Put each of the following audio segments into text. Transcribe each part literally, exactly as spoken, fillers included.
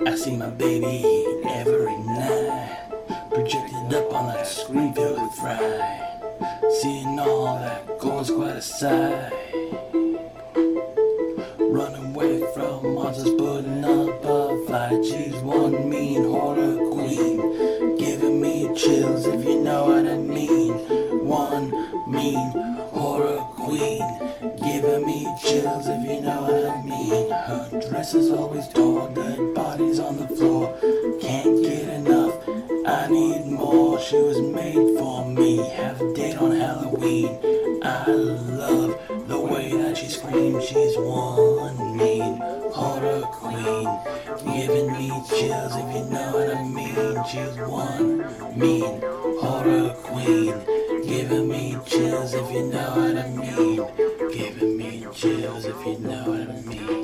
I see my baby every night, projected up on that screen filled with fright. Seeing all that goes quite a sight. Running away from monsters, putting up a fight. She's one mean horror queen, giving me chills if you know what I mean. One mean horror queen, giving me chills if you know what I mean. Her dress is always torn, dead bodies on the floor. Can't get enough, I need more. She was made for me, have a date on Halloween. I love the way that she screams. She's one mean horror queen, giving me chills if you know what I mean. She's one mean horror queen, giving me chills if you know what I mean. Giving me chills if you know what I mean.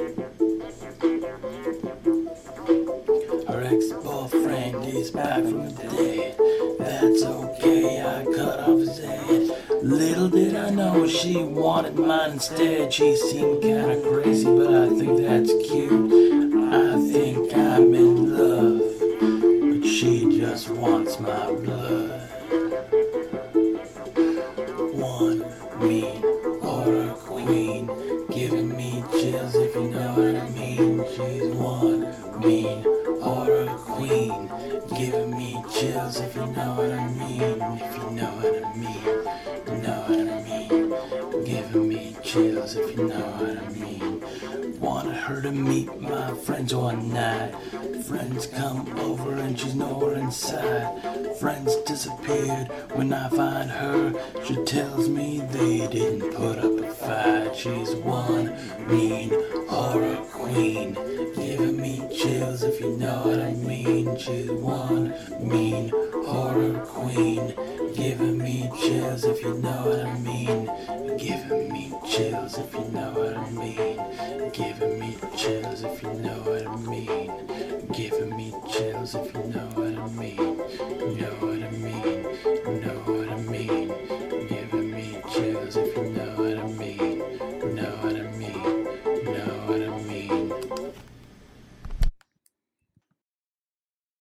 Her ex-boyfriend is back from the dead. That's okay, I cut off his head. Little did I know she wanted mine instead. She seemed kinda crazy, but I think that's cute. I think I'm in love, but she just wants my blood. One mean horror queen, giving me chills if you know what I mean. She's one mean horror queen, giving me chills if you know what I mean. If you know what I mean, you know what I mean. Giving me chills if you know what I mean. Wanted her to meet my friends one night. Friends come over and she's nowhere inside. Friends disappeared when I find her. She tells me they didn't put up a fight. She's one mean horror queen, giving me chills if you know what I mean. She's one mean horror queen, giving me chills if you know what I mean. Giving me chills if you know what I mean. Giving me chills if you know what I mean. Giving me chills if you know what I mean. You know what I mean.